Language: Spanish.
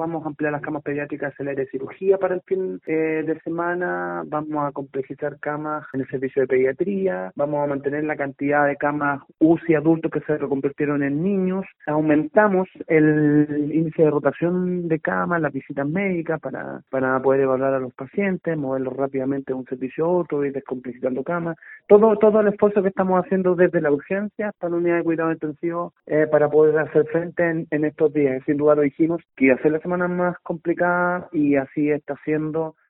vamos a ampliar las camas pediátricas en el área de cirugía para el fin de semana, vamos a complejizar camas en el servicio de pediatría, vamos a mantener la cantidad de camas UCI adultos que se reconvirtieron en niños, aumentamos el índice de rotación de camas, las visitas médicas para poder evaluar a los pacientes, moverlos rápidamente de un servicio a otro, ir descomplejizando camas, todo el esfuerzo que estamos haciendo desde la urgencia hasta la unidad de cuidado intensivo para poder hacer frente en estos días. Sin duda lo dijimos, que iba a ser la semana más complicada y así está siendo